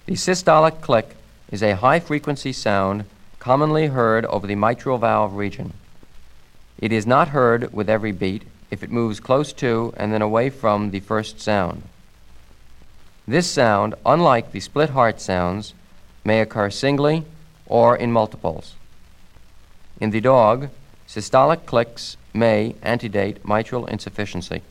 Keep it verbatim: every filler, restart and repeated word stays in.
The systolic click is a high-frequency sound commonly heard over the mitral valve region. It is not heard with every beat if it moves close to and then away from the first sound. This sound, unlike the split heart sounds, may occur singly or in multiples. In the dog, systolic clicks may antedate mitral insufficiency.